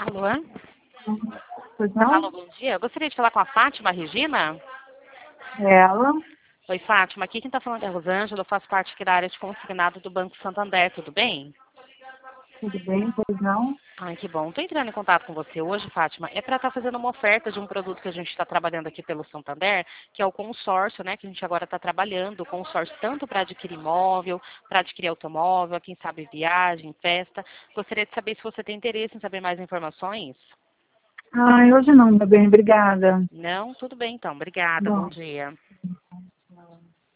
Alô? Pois não? Alô, bom dia. Eu gostaria de falar com a Fátima Regina. Ela? Oi, Fátima. Aqui quem está falando é a Rosângela. Eu faço parte aqui da área de consignado do Banco Santander. Tudo bem? Tudo bem? Pois não? Ai, que bom. Estou entrando em contato com você hoje, Fátima. É para estar fazendo uma oferta de um produto que a gente está trabalhando aqui pelo Santander, que é o consórcio, né? Que a gente agora está trabalhando. O consórcio tanto para adquirir imóvel, para adquirir automóvel, quem sabe viagem, festa. Gostaria de saber se você tem interesse em saber mais informações. Ai, hoje não, meu bem, obrigada. Não? Tudo bem, então. Obrigada. Bom Bom, dia.